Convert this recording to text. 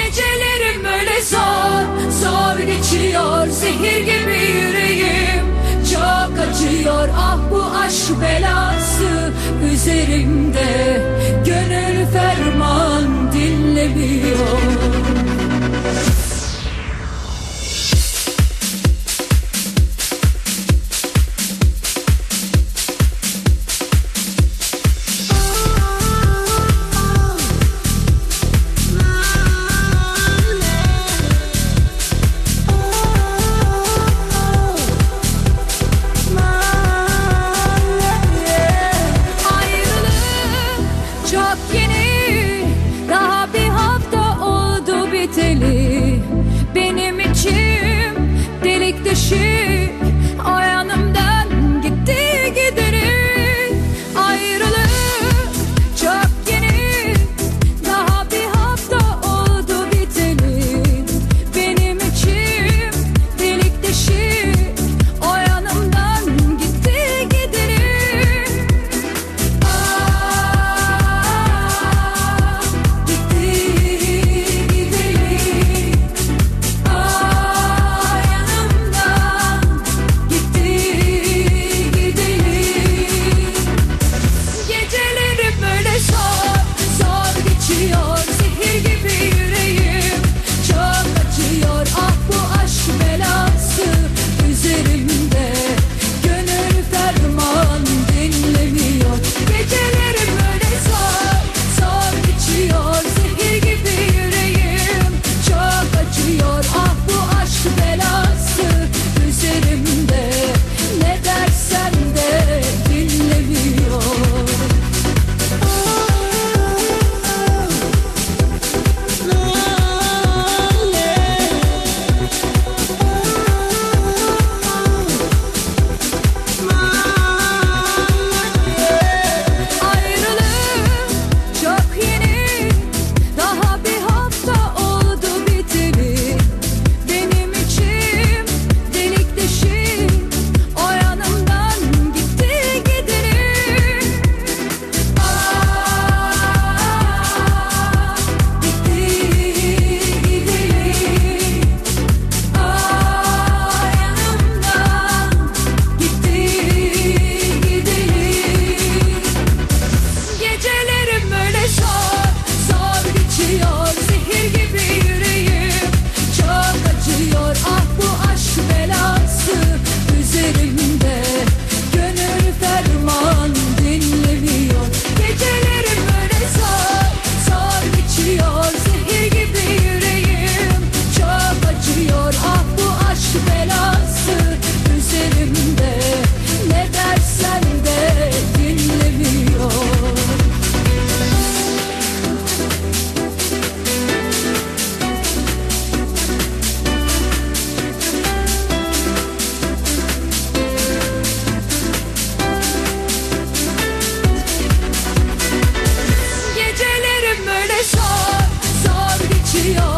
Gecelerim öyle zor, zor geçiyor. Zehir gibi yüreğim çok acıyor. Ah bu aşk belası üzerimde. Gönül ferman dinlemiyor. Çok yeni, daha bir hafta oldu biteli. Benim içim delik deşik, o yanımdan gitti gideri. Ayrılık çok yeni, daha bir hafta oldu biteli. Benim içim delik deşik, o yanımdan gitti gideri. Zor geçiyor.